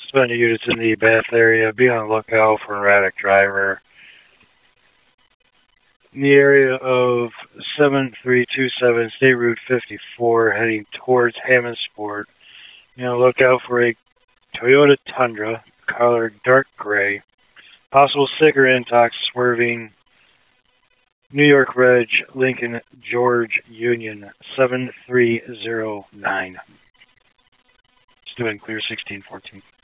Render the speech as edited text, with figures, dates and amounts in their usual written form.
Spend units in the Bath area. Be on the lookout for an erratic driver. In the area of 7327 State Route 54, heading towards Hammondsport. Look out for a Toyota Tundra, color dark gray. Possible sticker intox swerving. New York Reg, Lincoln George Union 7309. It's doing clear 1614.